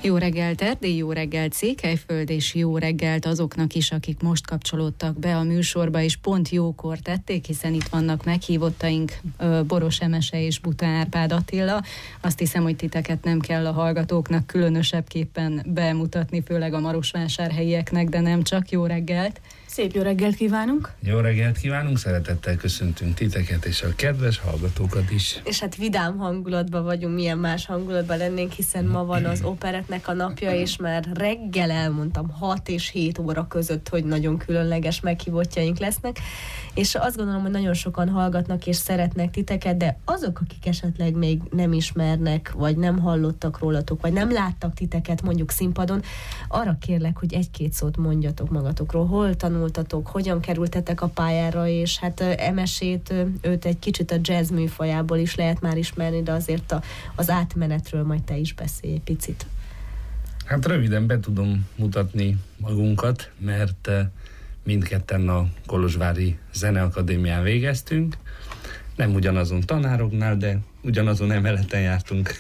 Jó reggelt Erdély, jó reggelt Székelyföld, és jó reggelt azoknak is, akik most kapcsolódtak be a műsorba, és pont jókor tették, hiszen itt vannak meghívottaink, Boros Emese és Buta Árpád Attila. Azt hiszem, hogy titeket nem kell a hallgatóknak különösebbképpen bemutatni, főleg a marosvásárhelyieknek, de nem csak. Jó reggelt! Szép jó reggelt kívánunk! Jó reggelt kívánunk, szeretettel köszöntünk titeket és a kedves hallgatókat is. És hát vidám hangulatban vagyunk, milyen más hangulatban lennénk, hiszen ma van az operettnek a napja, és már reggel elmondtam 6 és 7 óra között, hogy nagyon különleges meghívottjaink lesznek, és azt gondolom, hogy nagyon sokan hallgatnak és szeretnek titeket, de azok, akik esetleg még nem ismernek, vagy nem hallottak rólatok, vagy nem láttak titeket mondjuk színpadon, arra kérlek, hogy egy-két szót mondjatok magatokról, hol tanultatok, hogyan kerültetek a pályára, és hát Emesét, őt egy kicsit a jazz műfajából is lehet már ismerni, de azért az átmenetről majd te is beszélj egy picit. Hát röviden be tudom mutatni magunkat, mert mindketten a Kolozsvári Zeneakadémián végeztünk, nem ugyanazon tanároknál, de ugyanazon emeleten jártunk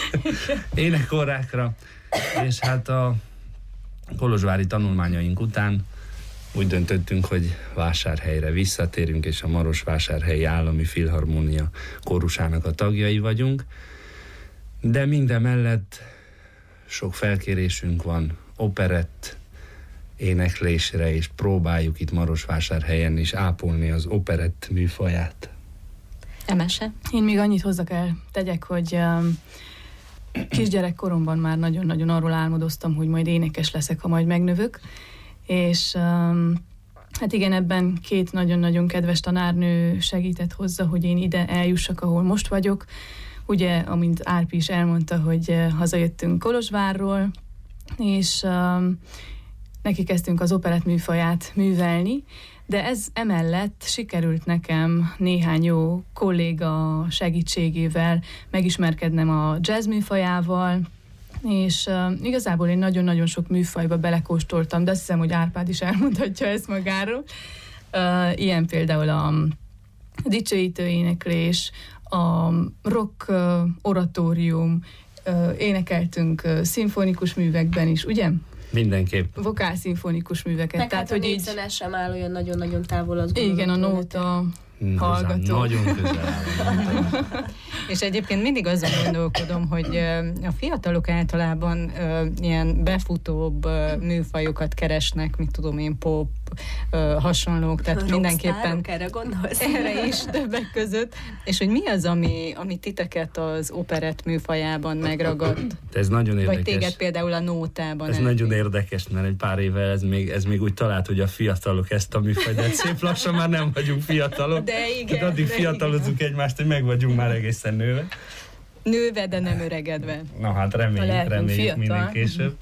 énekorrákra, és hát a kolozsvári tanulmányaink után úgy döntöttünk, hogy Vásárhelyre visszatérünk, és a Marosvásárhelyi Állami Filharmónia kórusának a tagjai vagyunk. De mindemellett sok felkérésünk van operett éneklésre, és próbáljuk itt Marosvásárhelyen is ápolni az operett műfaját. Emese? Én még annyit hozzá kell tegyek, hogy kisgyerekkoromban már nagyon-nagyon arról álmodoztam, hogy majd énekes leszek, ha majd megnövök. És hát igen, ebben 2 nagyon-nagyon kedves tanárnő segített hozzá, hogy én ide eljussak, ahol most vagyok. Ugye, amint Árpi is elmondta, hogy hazajöttünk Kolozsvárról, és neki kezdtünk az operett műfaját művelni, de ez emellett sikerült nekem néhány jó kolléga segítségével megismerkednem a jazz műfajával, és igazából én nagyon-nagyon sok műfajba belekóstoltam, de azt hiszem, hogy Árpád is elmondhatja ezt magáról. Ilyen például a dicsőítő éneklés, a rock oratórium, énekeltünk szimfonikus művekben is, ugye? Mindenképp. Vokálszimfonikus műveket. Meg tehát, hát hogy így sem áll olyan nagyon-nagyon távol, az igen, a nóta hallgató. Nagyon közel áll. És egyébként mindig azon gondolkodom, hogy a fiatalok általában ilyen befutóbb műfajokat keresnek, mit tudom én, pop, hasonlók, tehát mindenképpen erre gondolsz? Erre is többek között. És hogy mi az, ami titeket az operett műfajában megragadt? Ez nagyon érdekes. Vagy téged például a nótában. Ez nagyon érdekes, mert egy pár éve ez még úgy talált, hogy a fiatalok ezt a műfajt, de szép lassan már nem vagyunk fiatalok. De igen. Tehát addig fiatalozunk egymást, hogy meg vagyunk már egészen nőve. Nőve, de nem öregedve. Na hát reméljük minden később.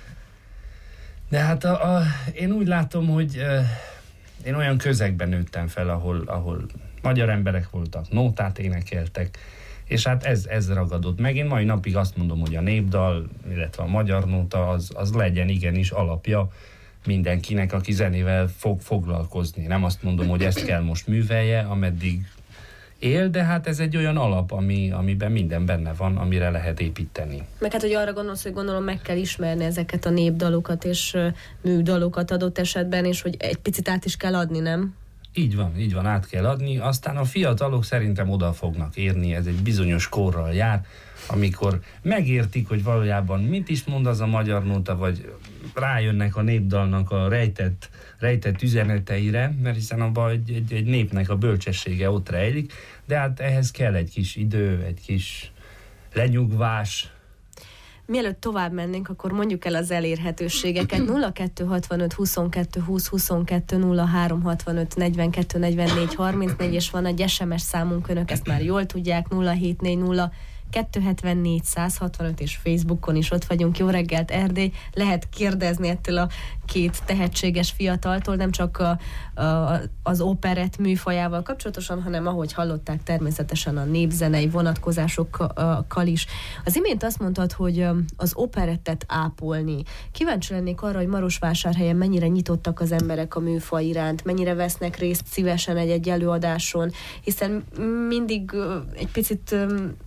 De hát én úgy látom, hogy én olyan közegben nőttem fel, ahol magyar emberek voltak, nótát énekeltek, és hát ez ragadott meg. Én mai napig azt mondom, hogy a népdal, illetve a magyar nóta az legyen igenis alapja mindenkinek, aki zenével fog foglalkozni. Nem azt mondom, hogy ezt kell most művelje, ameddig él, de hát ez egy olyan alap, amiben minden benne van, amire lehet építeni. Meg hát, hogy arra gondolsz, hogy gondolom meg kell ismerni ezeket a népdalokat és műdalokat adott esetben, és hogy egy picit át is kell adni, nem? Így van, át kell adni. Aztán a fiatalok szerintem oda fognak érni, ez egy bizonyos korral jár, amikor megértik, hogy valójában mit is mond az a magyar nóta, vagy rájönnek a népdalnak a rejtett üzeneteire, mert hiszen abban egy népnek a bölcsessége ott rejlik, de hát ehhez kell egy kis idő, egy kis lenyugvás. Mielőtt tovább mennénk, akkor mondjuk el az elérhetőségeket. 0265 22 20 22 0365 42 44 34, és van egy SMS számunk, önök ezt már jól tudják, 0740 274 165, és Facebookon is ott vagyunk. Jó reggelt, Erdély! Lehet kérdezni ettől a 2 tehetséges fiataltól, nem csak az operett műfajával kapcsolatosan, hanem ahogy hallották, természetesen a népzenei vonatkozásokkal is. Az imént azt mondtad, hogy az operettet ápolni. Kíváncsi lennék arra, hogy Marosvásárhelyen mennyire nyitottak az emberek a műfaj iránt, mennyire vesznek részt szívesen egy előadáson, hiszen mindig egy picit azt gondolom,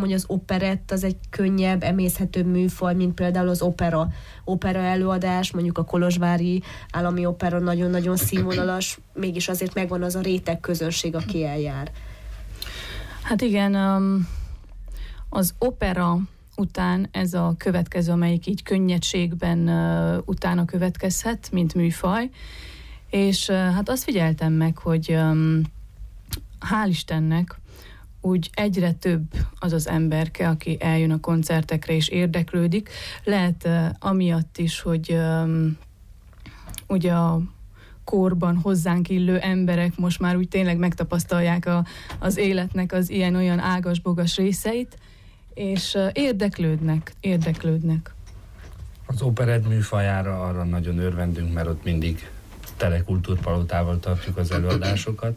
hogy az operett az egy könnyebb, emészhetőbb műfaj, mint például az opera előadás, mondjuk a Kolozsvári Állami Opera nagyon-nagyon színvonalas, mégis azért megvan az a réteg közönség, aki eljár. Hát igen, az opera után ez a következő, amelyik így könnyedségben utána következhet, mint műfaj, és hát azt figyeltem meg, hogy hál' Istennek úgy egyre több az az emberke, aki eljön a koncertekre és érdeklődik. Lehet amiatt is, hogy ugye a korban hozzánk illő emberek most már úgy tényleg megtapasztalják az életnek az ilyen-olyan ágas-bogas részeit, és érdeklődnek. Az operett műfajára arra nagyon örvendünk, mert ott mindig telekultúrpalotával tartjuk az előadásokat.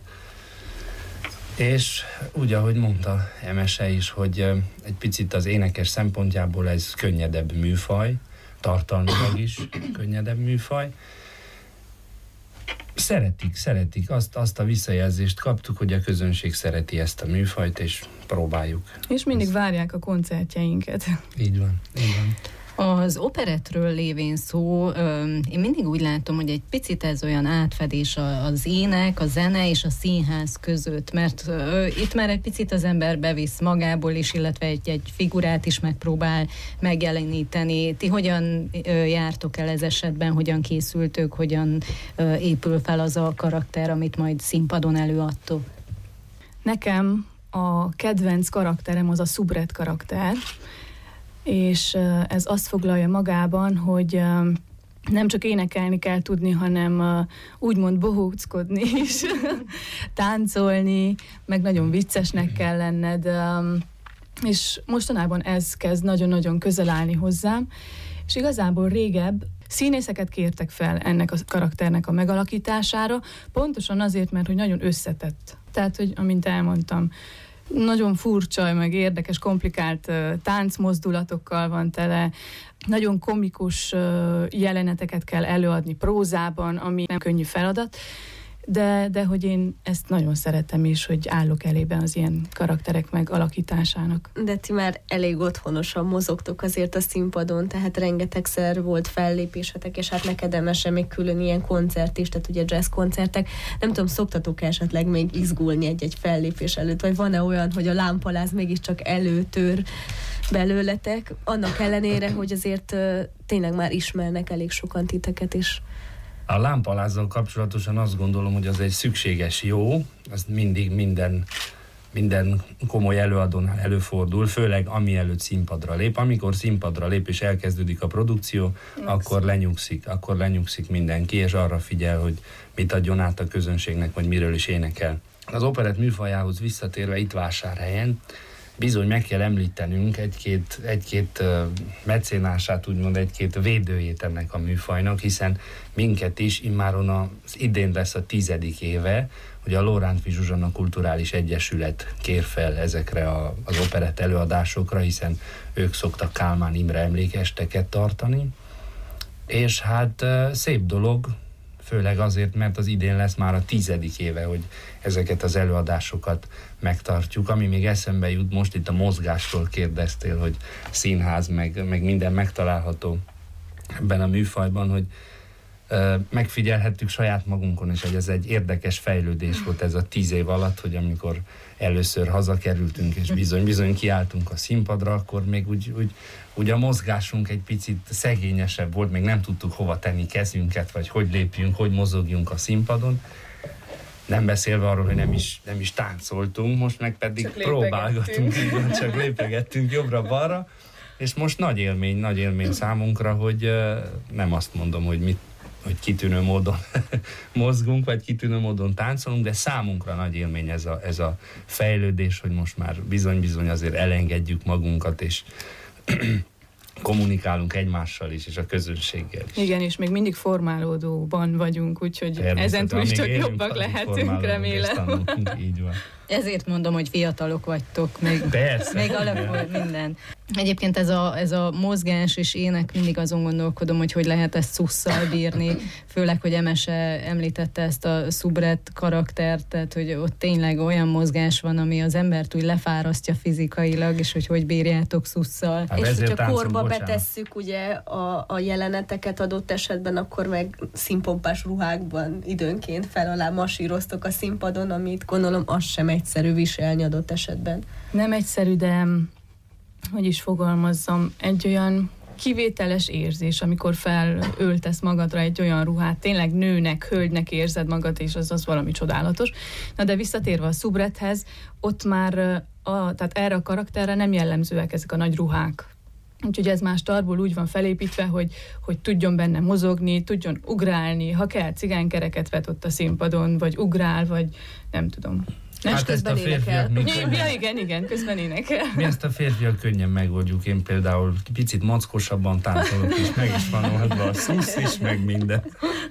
És úgy, ahogy mondta Emese is, hogy egy picit az énekes szempontjából ez könnyedebb műfaj, tartalmilag is könnyedebb műfaj. Szeretik. Azt a visszajelzést kaptuk, hogy a közönség szereti ezt a műfajt, és próbáljuk. És mindig várják a koncertjeinket. Így van. Az operettről lévén szó, én mindig úgy látom, hogy egy picit ez olyan átfedés az ének, a zene és a színház között, mert itt már egy picit az ember bevisz magából is, illetve egy figurát is megpróbál megjeleníteni. Ti hogyan jártok el ez esetben, hogyan készültök, hogyan épül fel az a karakter, amit majd színpadon előadtok? Nekem a kedvenc karakterem az a Subret karakter, és ez azt foglalja magában, hogy nem csak énekelni kell tudni, hanem úgymond bohóckodni is, táncolni, meg nagyon viccesnek kell lenned, és mostanában ez kezd nagyon-nagyon közel állni hozzám, és igazából régebb színészeket kértek fel ennek a karakternek a megalakítására, pontosan azért, mert hogy nagyon összetett. Tehát, hogy amint elmondtam, nagyon furcsa, meg érdekes, komplikált táncmozdulatokkal van tele, nagyon komikus jeleneteket kell előadni prózában, ami nem könnyű feladat, de hogy én ezt nagyon szeretem is, hogy állok elében az ilyen karakterek megalakításának. De ti már elég otthonosan mozogtok azért a színpadon, tehát rengetegszer volt fellépésetek, és hát neked Emese még külön ilyen koncert is, tehát ugye jazz koncertek. Nem tudom, szoktatok esetleg még izgulni egy fellépés előtt, vagy van-e olyan, hogy a lámpaláz mégiscsak előtör belőletek, annak ellenére, hogy azért tényleg már ismernek elég sokan titeket is? A lámpalázzal kapcsolatosan azt gondolom, hogy az egy szükséges jó, az mindig minden komoly előadónál előfordul, főleg ami előtt színpadra lép. Amikor színpadra lép és elkezdődik a produkció, akkor lenyugszik mindenki, és arra figyel, hogy mit adjon át a közönségnek, vagy miről is énekel. Az operett műfajához visszatérve itt Vásárhelyen, bizony meg kell említenünk egy-két mecénását, úgymond egy-két védőjét ennek a műfajnak, hiszen minket is immáron az idén lesz a 10. éve, hogy a Lorántffy Zsuzsanna Kulturális Egyesület kér fel ezekre az operett előadásokra, hiszen ők szoktak Kálmán Imre emlékesteket tartani, és hát szép dolog, főleg azért, mert az idén lesz már a 10. éve, hogy ezeket az előadásokat megtartjuk. Ami még eszembe jut, most itt a mozgásról kérdeztél, hogy színház, meg minden megtalálható ebben a műfajban, hogy megfigyelhettük saját magunkon is, hogy ez egy érdekes fejlődés volt ez a 10 év alatt, hogy amikor először hazakerültünk, és bizony kiálltunk a színpadra, akkor még úgy a mozgásunk egy picit szegényesebb volt, még nem tudtuk hova tenni kezünket, vagy hogy lépjünk, hogy mozogjunk a színpadon. Nem beszélve arról, hogy nem is táncoltunk, most meg pedig próbálgatunk, csak lépegettünk jobbra-balra, és most nagy élmény számunkra, hogy nem azt mondom, hogy kitűnő módon mozgunk, vagy kitűnő módon táncolunk, de számunkra nagy élmény ez a fejlődés, hogy most már bizony azért elengedjük magunkat, és kommunikálunk egymással is, és a közönséggel is. Igen, és még mindig formálódóban vagyunk, úgyhogy ezentúl is csak jobbak lehetünk, remélem. Így van. Ezért mondom, hogy fiatalok vagytok, még alakul minden. Egyébként ez a mozgás és ének, mindig azon gondolkodom, hogy lehet ezt szusszal bírni, főleg, hogy Emese említette ezt a szubret karaktert, tehát hogy ott tényleg olyan mozgás van, ami az embert úgy lefárasztja fizikailag, és hogy bírjátok szusszal. Hát és hogyha korba betesszük ugye a jeleneteket adott esetben, akkor meg színpompás ruhákban időnként fel alá masíroztok a színpadon, amit gondolom az sem egyszerű viselni adott esetben. Nem egyszerű, de hogy is fogalmazzam, egy olyan kivételes érzés, amikor felöltesz magadra egy olyan ruhát, tényleg nőnek, hölgynek érzed magad, és az valami csodálatos. Na de visszatérve a szubrethez, ott már tehát erre a karakterre nem jellemzőek ezek a nagy ruhák. Úgyhogy ez már startból úgy van felépítve, hogy tudjon benne mozogni, tudjon ugrálni, ha kell cigánykereket vet ott a színpadon, vagy ugrál, vagy nem tudom. Hát ezt a férfiak igen, közben énekel. Mi ezt a férfiak könnyen megoldjuk. Én például picit mackosabban táncolok is, meg is van oldva a szusz is, meg minden.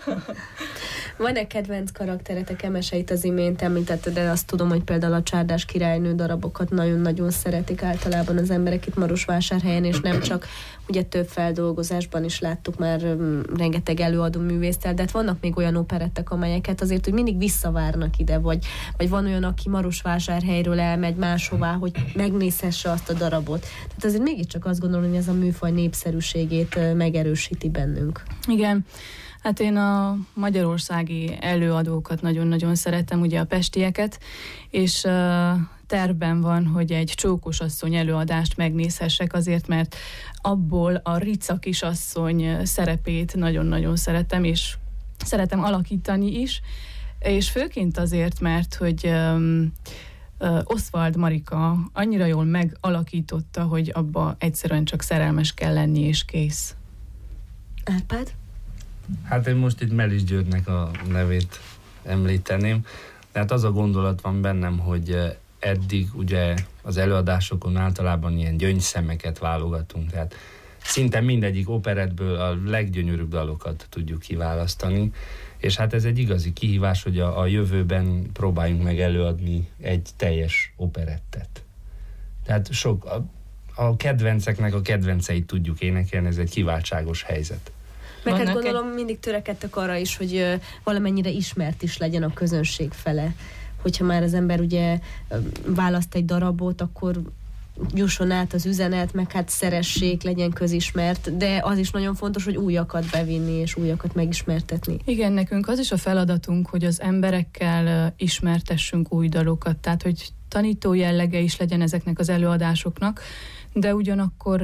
Van-e kedvenc karakteretek? Emeseit az imént említetted, de azt tudom, hogy például a Csárdás királynő darabokat nagyon-nagyon szeretik általában az emberek itt Marosvásárhelyen, és nem csak, ugye több feldolgozásban is láttuk már rengeteg előadó művésztel, de hát vannak még olyan operettek, amelyeket azért, hogy mindig visszavárnak ide, vagy van olyan, aki Marosvásárhelyről elmegy máshová, hogy megnézhesse azt a darabot. Tehát azért mégiscsak azt gondolom, hogy ez a műfaj népszerűségét megerősíti bennünk. Igen. Hát én a magyarországi előadókat nagyon-nagyon szeretem, ugye a pestieket, és tervben van, hogy egy csókosasszony előadást megnézhessek azért, mert abból a rica kisasszony szerepét nagyon-nagyon szeretem, és szeretem alakítani is, és főként azért, mert hogy Oswald Marika annyira jól megalakította, hogy abba egyszerűen csak szerelmes kell lenni, és kész. Árpád? Hát én most itt Melis Györgynek a nevét említeném. Tehát az a gondolat van bennem, hogy eddig ugye az előadásokon általában ilyen gyöngyszemeket válogatunk, tehát szinte mindegyik operettből a leggyönyörűbb dalokat tudjuk kiválasztani, és hát ez egy igazi kihívás, hogy a jövőben próbáljunk meg előadni egy teljes operettet. Tehát a kedvenceknek a kedvenceit tudjuk énekelni, ez egy kiváltságos helyzet. Meg hát gondolom mindig törekedtek arra is, hogy valamennyire ismert is legyen a közönség fele. Hogyha már az ember ugye választ egy darabot, akkor jusson át az üzenet, meg hát szeressék, legyen közismert, de az is nagyon fontos, hogy újakat bevinni és újakat megismertetni. Igen, nekünk az is a feladatunk, hogy az emberekkel ismertessünk új dalokat, tehát hogy tanító jellege is legyen ezeknek az előadásoknak, de ugyanakkor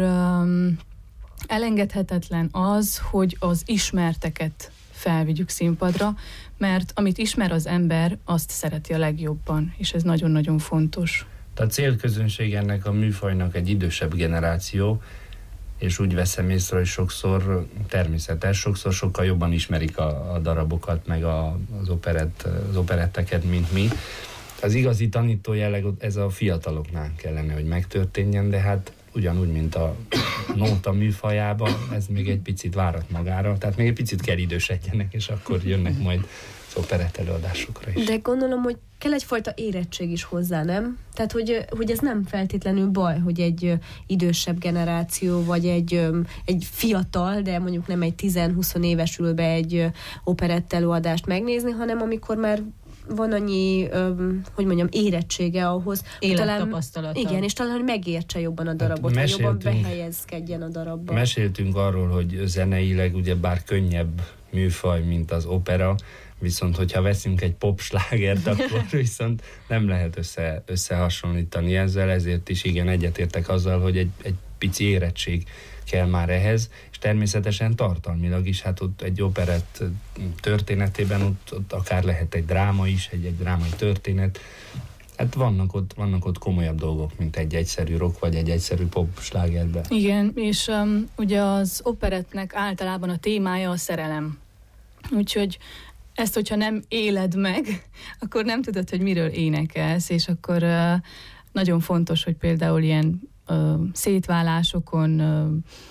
elengedhetetlen az, hogy az ismerteket felvigyük színpadra, mert amit ismer az ember, azt szereti a legjobban, és ez nagyon-nagyon fontos. A célközönség ennek a műfajnak egy idősebb generáció, és úgy veszem észre, hogy sokszor természetes, sokszor sokkal jobban ismerik a darabokat, meg az operetteket, mint mi. Az igazi tanító jelleg ez a fiataloknál kellene, hogy megtörténjen, de hát ugyanúgy, mint a nóta műfajában, ez még egy picit várat magára, tehát még egy picit kell idősedjenek, és akkor jönnek majd az operett előadásokra is. De gondolom, hogy kell egyfajta érettség is hozzá, nem? Tehát, hogy ez nem feltétlenül baj, hogy egy idősebb generáció, vagy egy fiatal, de mondjuk nem egy 10-20 éves ül be egy operett előadást megnézni, hanem amikor már van annyi, érettsége ahhoz. Élettapasztalata. Igen, és talán, hogy megértse jobban a darabot, hogy jobban behelyezkedjen a darabba. Meséltünk arról, hogy zeneileg ugye bár könnyebb műfaj, mint az opera, viszont hogyha veszünk egy popslágert, akkor viszont nem lehet összehasonlítani ezzel, ezért is igen, egyetértek azzal, hogy egy pici érettség kell már ehhez, és természetesen tartalmilag is, hát ott egy operett történetében ott akár lehet egy dráma is, egy drámai történet. Hát vannak ott komolyabb dolgok, mint egy egyszerű rock, vagy egy egyszerű pop slágerben. Igen, és ugye az operettnek általában a témája a szerelem. Úgyhogy ezt, hogyha nem éled meg, akkor nem tudod, hogy miről énekelsz, és akkor nagyon fontos, hogy például ilyen szétválásokon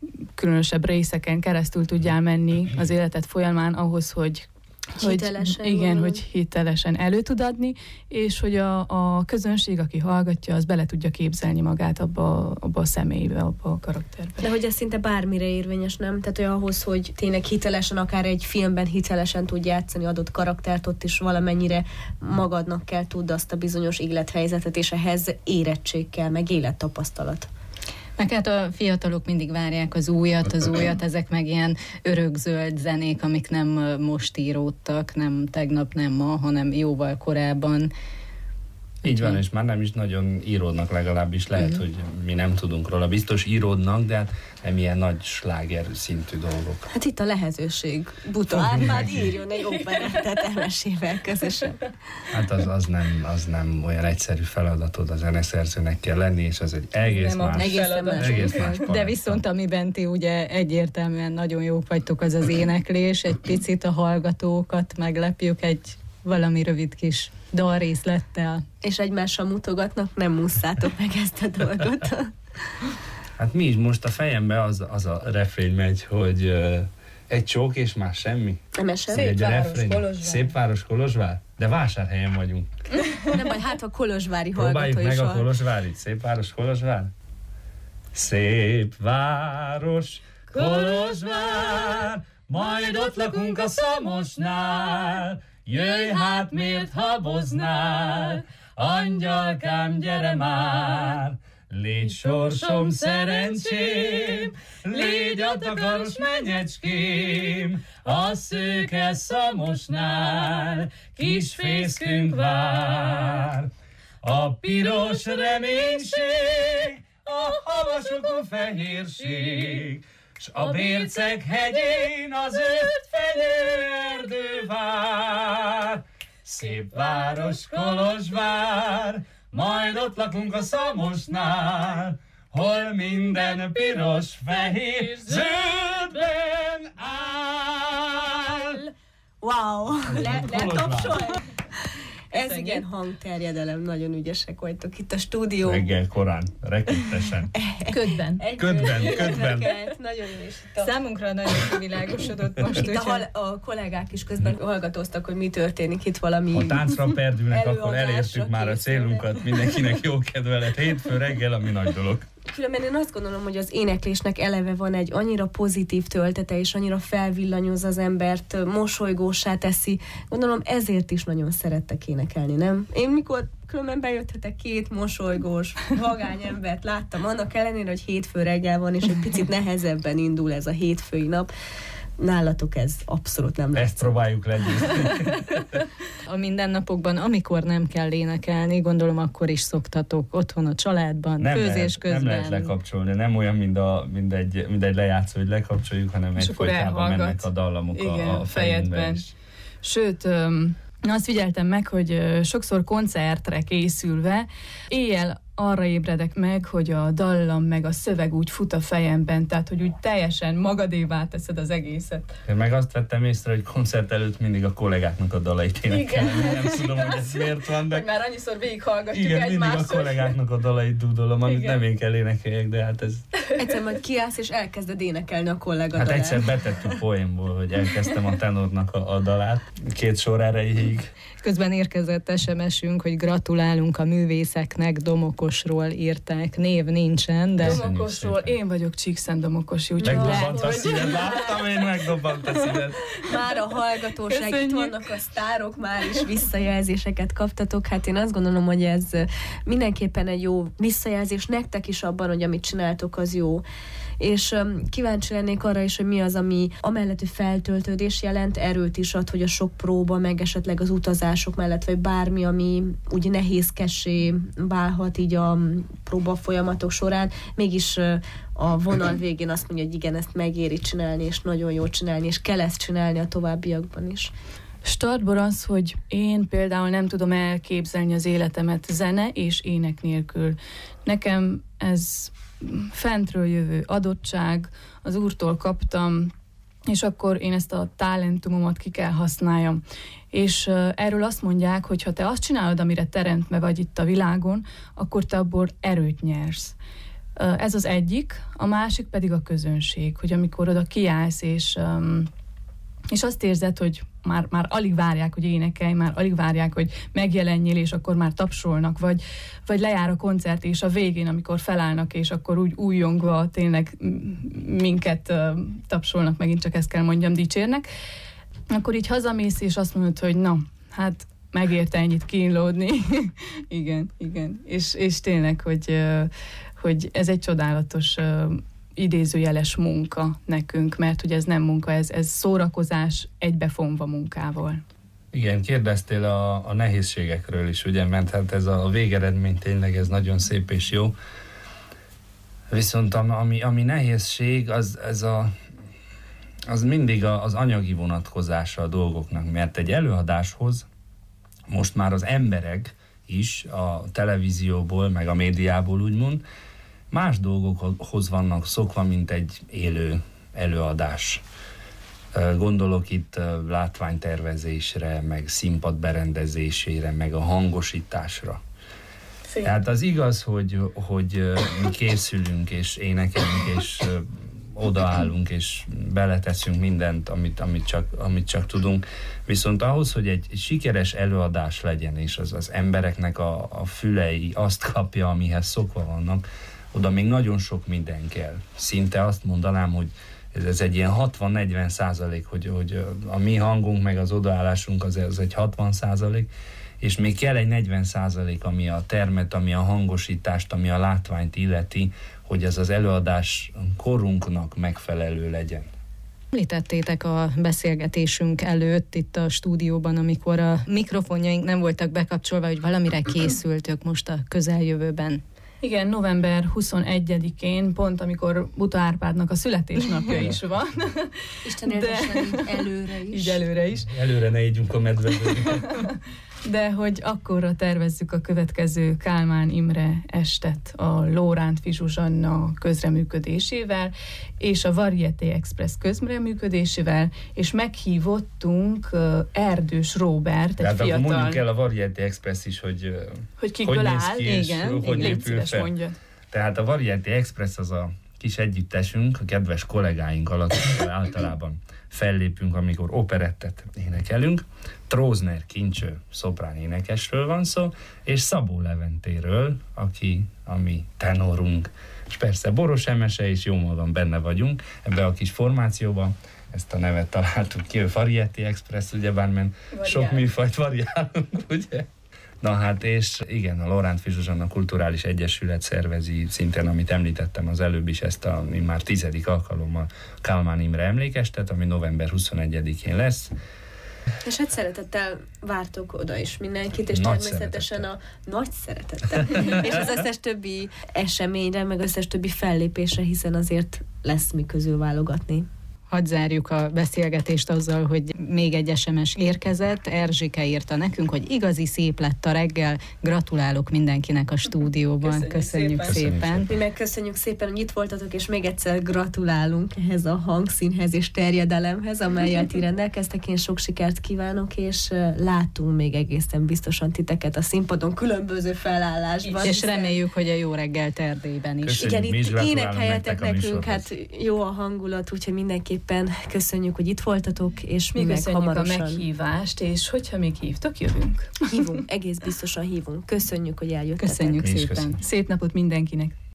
különösebb részeken keresztül tudjál menni az életed folyamán ahhoz, hogy hitelesen elő tud adni, és hogy a közönség, aki hallgatja, az bele tudja képzelni magát abba a személybe, abba a karakterbe. De hogy ez szinte bármire érvényes, nem? Tehát hogy ahhoz, hogy tényleg hitelesen, akár egy filmben hitelesen tud játszani adott karaktert, ott is valamennyire magadnak kell tudd azt a bizonyos élethelyzetet, és ehhez érettség kell, meg élettapasztalat. Meg hát a fiatalok mindig várják az újat, ezek meg ilyen örökzöld zenék, amik nem most íródtak, nem tegnap, nem ma, hanem jóval korábban. Így van, és már nem is nagyon íródnak, legalábbis lehet, hogy mi nem tudunk róla. Biztos íródnak, de hát nem ilyen nagy sláger szintű dolgok. Hát itt a lehetőség. Buta Árpád írjon egy operettet Emesével közösen. Hát az nem olyan egyszerű feladatod, a zeneszerzőnek kell lenni, és az egy egész más. De viszont amiben ti ugye egyértelműen nagyon jók vagytok, az az éneklés, egy picit a hallgatókat meglepjük egy valami rövid kis dalrészlettel. És egymással mutogatnak, nem musszátok meg ezt a dolgot. Hát mi is most a fejembe az a refrény megy, hogy egy csók és más semmi. Szépváros, Kolozsvár. De Vásárhelyen vagyunk. Nem baj, hát a kolozsvári hallgató is. Próbáljuk meg a kolozsvárit. Szépváros, Kolozsvár. Szépváros, Kolozsvár, majd ott lakunk a Szamosnál. Jöjj hát, miért haboznál, angyalkám, gyere már! Légy sorsom, szerencsém, légy a takaros menyecském, a szőke Szamosnál kis fészkünk vár. A piros reménység, a havasokon fehérség, s a Bérceg hegyén az 5 fenyőerdő vár. Szép város, Kolozsvár, majd ott lakunk a Szamosnál, hol minden piros, fehér, zöldben áll. Wow! Letapsolj! Ez igen hangterjedelem, nagyon ügyesek vagytok itt a stúdió. Reggel korán, rekettesen. Ködben. Ködben. Nagyon jó is. Számunkra nagyon kivilágosodott most. Itt a kollégák is közben hallgatóztak, hogy mi történik itt valami. Ha táncra perdülnek, akkor elértük már a célunkat. Mindenkinek jó kedve lett. Hétfő reggel, ami nagy dolog. Különben én azt gondolom, hogy az éneklésnek eleve van egy annyira pozitív töltete, és annyira felvillanyoz az embert, mosolygóssá teszi. Gondolom ezért is nagyon szerettek énekelni, nem? Én mikor különben bejöttetek 2 mosolygós, vagány embert láttam, annak ellenére, hogy hétfő reggel van, és egy picit nehezebben indul ez a hétfői nap. Nálatok ez abszolút nem lesz. Ezt próbáljuk legyőzni. A mindennapokban, amikor nem kell énekelni, gondolom akkor is szoktatok otthon a családban, főzés közben. Nem lehet lekapcsolni, nem olyan, mint egy lejátszó, hogy lekapcsoljuk, hanem egyfolytában mennek a dallamok a fejedben. Sőt, azt figyeltem meg, hogy sokszor koncertre készülve éjjel arra ébredek meg, hogy a dallam meg a szöveg úgy fut a fejemben, tehát hogy úgy teljesen magadévá teszed az egészet. Én meg azt vettem észre, hogy koncert előtt mindig a kollégáknak a dalait énekelni. Nem tudom, hogy ez miért van, de... Már annyiszor végighallgatjuk egymást. Igen, mindig a kollégáknak a dalait dúdolom, amit nem én kell énekeljek, de hát ez... Egyszer majd kiállsz és elkezded énekelni a kollega dalát. Hát egyszer betettük poénból, hogy elkezdtem a tenornak a dalát 2 sor erejéig. Közben érkezett SMS-ünk, hogy gratulálunk a művészeknek, Domokosról írták. Név nincsen, de... Domokosról, én vagyok Csíkszentdomokosi, úgyhogy megdobbant a szíved, láttam én, megdobbant a szíved. Már a hallgatóság, itt vannak a sztárok, már is visszajelzéseket kaptatok. Hát én azt gondolom, hogy ez mindenképpen egy jó visszajelzés nektek is abban, hogy amit csináltok, az jó. És kíváncsi lennék arra is, hogy mi az, ami amellett, hogy feltöltődés jelent, erőt is ad, hogy a sok próba, meg esetleg az utazások mellett, vagy bármi, ami úgy nehézkessé válhat így a próba folyamatok során, mégis a vonal végén azt mondja, hogy igen, ezt megéri csinálni, és nagyon jó csinálni, és kell ezt csinálni a továbbiakban is. Startból az, hogy én például nem tudom elképzelni az életemet zene és ének nélkül. Nekem ez fentről jövő adottság, az Úrtól kaptam, és akkor én ezt a talentumomat ki kell használjam. És erről azt mondják, hogy ha te azt csinálod, amire teremtve vagy itt a világon, akkor te abból erőt nyersz. Ez az egyik, a másik pedig a közönség, hogy amikor oda kiállsz, és azt érzed, hogy már alig várják, hogy énekelj, már alig várják, hogy megjelenjél, és akkor már tapsolnak, vagy lejár a koncert, és a végén, amikor felállnak, és akkor úgy újjongva tényleg minket tapsolnak, megint csak ezt kell mondjam, dicsérnek, akkor így hazamész, és azt mondod, hogy na, hát megérte ennyit kínlódni. igen. És tényleg, hogy ez egy csodálatos idézőjeles munka nekünk, mert hogy ez nem munka, ez szórakozás egybefonva munkával. Igen, kérdeztél a nehézségekről is, ugye, mert hát ez a végeredmény tényleg ez nagyon szép és jó. Viszont ami nehézség, az mindig az anyagi vonatkozása a dolgoknak, mert egy előadáshoz most már az emberek is a televízióból, meg a médiából úgymond más dolgokhoz vannak szokva, mint egy élő előadás. Gondolok itt látványtervezésre, meg színpad berendezésére, meg a hangosításra. Tehát az igaz, hogy mi készülünk, és énekelünk, és odaállunk, és beleteszünk mindent, amit csak tudunk. Viszont ahhoz, hogy egy sikeres előadás legyen, és az embereknek a fülei azt kapja, amihez szokva vannak, oda még nagyon sok minden kell. Szinte azt mondanám, hogy ez egy ilyen 60-40%, hogy a mi hangunk, meg az odaállásunk az egy 60%, és még kell egy 40%, ami a termet, ami a hangosítást, ami a látványt illeti, hogy ez az előadás korunknak megfelelő legyen. Említettétek a beszélgetésünk előtt itt a stúdióban, amikor a mikrofonjaink nem voltak bekapcsolva, hogy valamire készültök most a közeljövőben. Igen, november 21-én, pont amikor Buta Árpádnak a születésnapja is van. Isten éltessen előre is. Így előre is. Előre ne ígyunk a medvedben. De hogy akkorra tervezzük a következő Kálmán Imre estet a Lórántfi Zsuzsanna közreműködésével, és a Varieté Express közreműködésével, és meghívottunk Erdős Róbert, egy fiatal... Tehát mondjuk el a Varieté Express is, hogy kikből áll, igen, légy szíves mondja. Tehát a Varieté Express az a kis együttesünk, a kedves kollégáink alatt általában fellépünk, amikor operettet énekelünk. Trózner Kincső szoprán énekesről van szó, és Szabó Leventéről, aki a mi tenorunk, és persze Boros Emese, és jó magam benne vagyunk ebbe a kis formációban. Ezt a nevet találtuk ki, a Varieté Express, ugyebár, mert sok műfajt variálunk, ugye? Na hát, és igen, a Lórántfi Zsuzsanna Kulturális Egyesület szervezi szintén, amit említettem az előbb is, ezt a már 10. alkalommal Kálmán Imre emlékestet, ami november 21-én lesz. És hát szeretettel vártok oda is mindenkit, és nagy természetesen nagy szeretettel. És az összes többi eseményre, meg összes többi fellépésre, hiszen azért lesz mi közül válogatni. Hadd zárjuk a beszélgetést azzal, hogy még egy SMS érkezett. Erzsike írta nekünk, hogy igazi szép lett a reggel. Gratulálok mindenkinek a stúdióban. Köszönjük szépen. Mi megköszönjük szépen, hogy itt voltatok, és még egyszer gratulálunk ehhez a hangszínhez és terjedelemhez, amellyel ti rendelkeztek. Én sok sikert kívánok, és látunk még egészen biztosan titeket a színpadon különböző felállásban. És reméljük, hogy a Jó Reggelt Erdélyben is. Köszönjük, igen, itt énekeljetek nekünk, hát jó a hangulat, úgyhogy mindenképpen köszönjük, hogy itt voltatok, és mi meg hamarosan. A meghívást, és hogyha még hívtok, jövünk. Hívunk, egész biztosan hívunk. Köszönjük, hogy eljöttetek. Köszönjük szépen. Köszönjük. Szép napot mindenkinek.